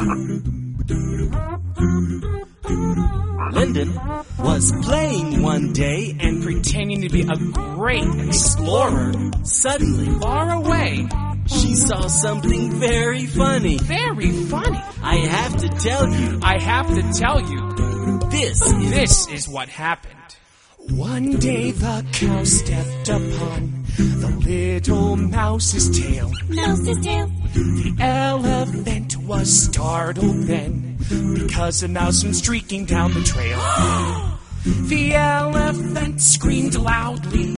Lyndon was playing one day and pretending to be a great explorer. suddenly Far away. she saw something very funny. Very funny. I have to tell you, I have to tell you, this is what happened. One day the cow stepped upon the little mouse's tail. Mouse's tail. The elephant was startled then, because a mouse went streaking down the trail. The elephant screamed loudly.